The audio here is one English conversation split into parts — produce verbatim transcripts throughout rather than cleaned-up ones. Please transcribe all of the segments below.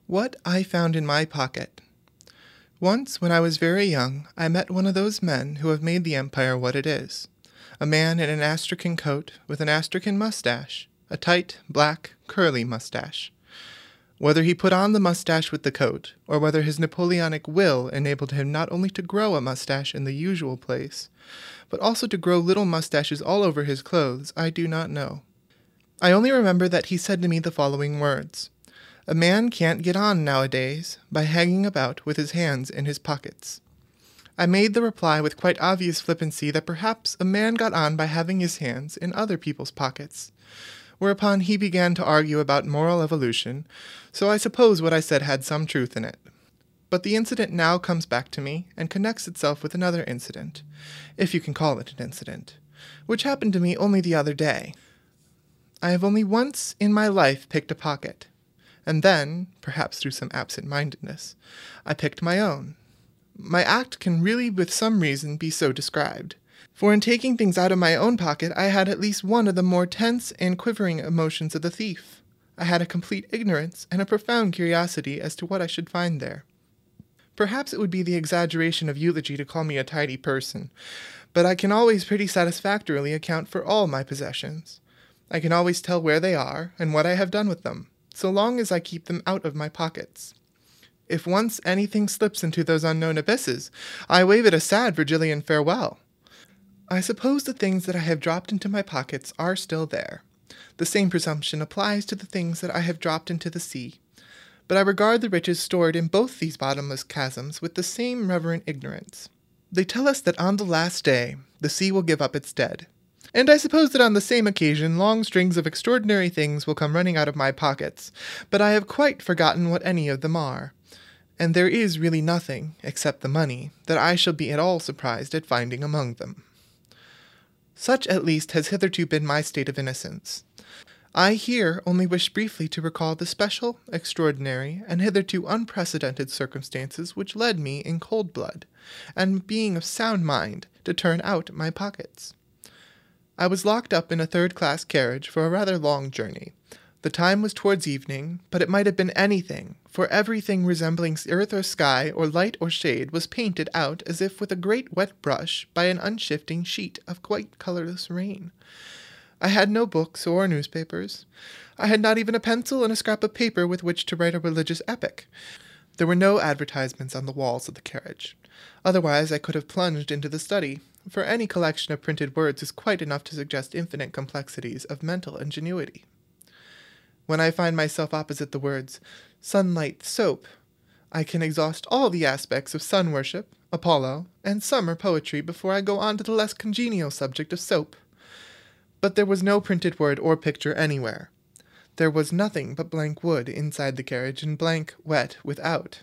What I found in my pocket. Once, when I was very young, I met one of those men who have made the empire what it is. A man in an astrakhan coat with an astrakhan mustache, a tight, black, curly mustache. Whether he put on the mustache with the coat, or whether his Napoleonic will enabled him not only to grow a mustache in the usual place, but also to grow little mustaches all over his clothes, I do not know. I only remember that he said to me the following words: "A man can't get on nowadays by hanging about with his hands in his pockets." I made the reply with quite obvious flippancy that perhaps a man got on by having his hands in other people's pockets, whereupon he began to argue about moral evolution, so I suppose what I said had some truth in it. But the incident now comes back to me and connects itself with another incident, if you can call it an incident, which happened to me only the other day. I have only once in my life picked a pocket, and then, perhaps through some absent-mindedness, I picked my own. My act can really with some reason be so described, for in taking things out of my own pocket I had at least one of the more tense and quivering emotions of the thief. I had a complete ignorance and a profound curiosity as to what I should find there. Perhaps it would be the exaggeration of eulogy to call me a tidy person, but I can always pretty satisfactorily account for all my possessions. I can always tell where they are and what I have done with them, so long as I keep them out of my pockets. If once anything slips into those unknown abysses, I wave it a sad Virgilian farewell. I suppose the things that I have dropped into my pockets are still there. The same presumption applies to the things that I have dropped into the sea. But I regard the riches stored in both these bottomless chasms with the same reverent ignorance. They tell us that on the last day the sea will give up its dead. And I suppose that on the same occasion long strings of extraordinary things will come running out of my pockets, but I have quite forgotten what any of them are. And there is really nothing, except the money, that I shall be at all surprised at finding among them. Such at least has hitherto been my state of innocence. I here only wish briefly to recall the special, extraordinary, and hitherto unprecedented circumstances which led me in cold blood, and being of sound mind, to turn out my pockets. I was locked up in a third-class carriage for a rather long journey. The time was towards evening, but it might have been anything, for everything resembling earth or sky or light or shade was painted out as if with a great wet brush by an unshifting sheet of quite colourless rain. I had no books or newspapers. I had not even a pencil and a scrap of paper with which to write a religious epic. There were no advertisements on the walls of the carriage. Otherwise I could have plunged into the study, for any collection of printed words is quite enough to suggest infinite complexities of mental ingenuity. When I find myself opposite the words, sunlight, soap, I can exhaust all the aspects of sun worship, Apollo, and summer poetry before I go on to the less congenial subject of soap. But there was no printed word or picture anywhere. There was nothing but blank wood inside the carriage and blank wet without.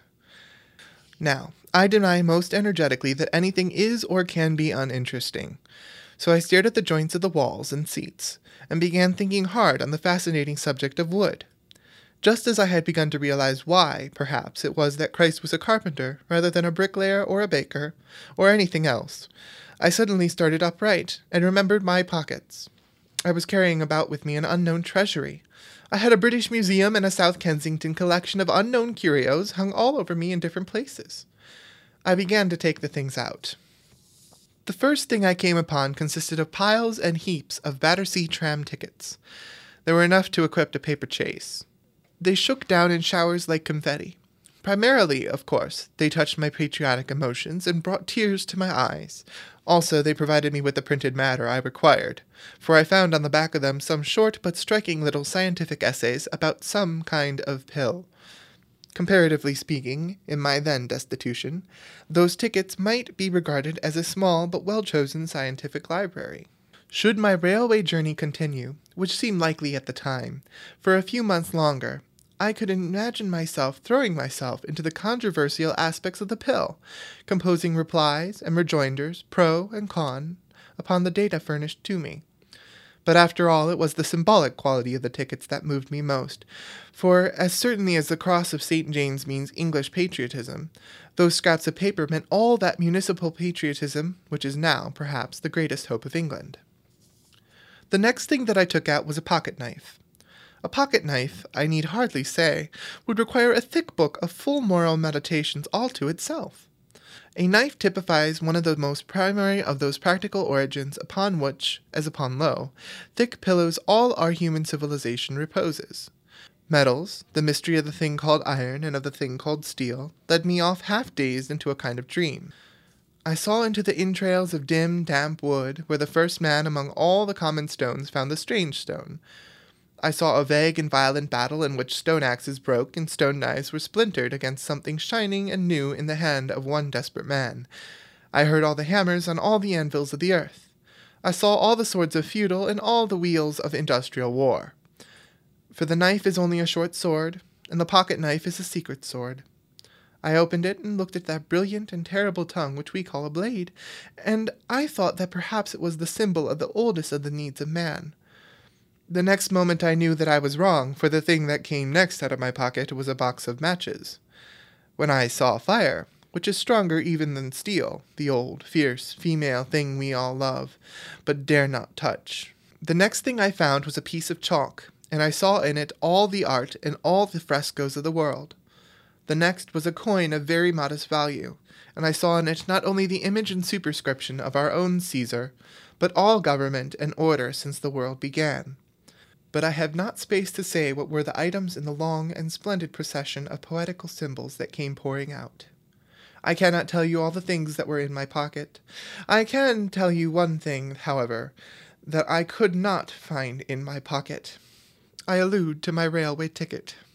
Now, I deny most energetically that anything is or can be uninteresting. So I stared at the joints of the walls and seats, and began thinking hard on the fascinating subject of wood. Just as I had begun to realize why, perhaps, it was that Christ was a carpenter rather than a bricklayer or a baker, or anything else, I suddenly started upright and remembered my pockets. I was carrying about with me an unknown treasury. I had a British Museum and a South Kensington collection of unknown curios hung all over me in different places. I began to take the things out. The first thing I came upon consisted of piles and heaps of Battersea tram tickets. There were enough to equip a paper chase. They shook down in showers like confetti. Primarily, of course, they touched my patriotic emotions and brought tears to my eyes. Also, they provided me with the printed matter I required, for I found on the back of them some short but striking little scientific essays about some kind of pill. Comparatively speaking, in my then destitution, those tickets might be regarded as a small but well-chosen scientific library. Should my railway journey continue, which seemed likely at the time, for a few months longer, I could imagine myself throwing myself into the controversial aspects of the pill, composing replies and rejoinders, pro and con, upon the data furnished to me. But after all, it was the symbolic quality of the tickets that moved me most, for as certainly as the cross of Saint James means English patriotism, those scraps of paper meant all that municipal patriotism which is now, perhaps, the greatest hope of England. The next thing that I took out was a pocket-knife. A pocket knife, I need hardly say, would require a thick book of full moral meditations all to itself. A knife typifies one of the most primary of those practical origins upon which, as upon low, thick pillows all our human civilization reposes. Metals, the mystery of the thing called iron and of the thing called steel, led me off half-dazed into a kind of dream. I saw into the entrails of dim, damp wood, where the first man among all the common stones found the strange stone. I saw a vague and violent battle in which stone axes broke and stone knives were splintered against something shining and new in the hand of one desperate man. I heard all the hammers on all the anvils of the earth. I saw all the swords of feudal and all the wheels of industrial war. For the knife is only a short sword, and the pocket knife is a secret sword. I opened it and looked at that brilliant and terrible tongue which we call a blade, and I thought that perhaps it was the symbol of the oldest of the needs of man. The next moment I knew that I was wrong, for the thing that came next out of my pocket was a box of matches. When I saw fire, which is stronger even than steel, the old, fierce, female thing we all love, but dare not touch, the next thing I found was a piece of chalk, and I saw in it all the art and all the frescoes of the world. The next was a coin of very modest value, and I saw in it not only the image and superscription of our own Caesar, but all government and order since the world began. But I have not space to say what were the items in the long and splendid procession of poetical symbols that came pouring out. I cannot tell you all the things that were in my pocket. I can tell you one thing, however, that I could not find in my pocket. I allude to my railway ticket.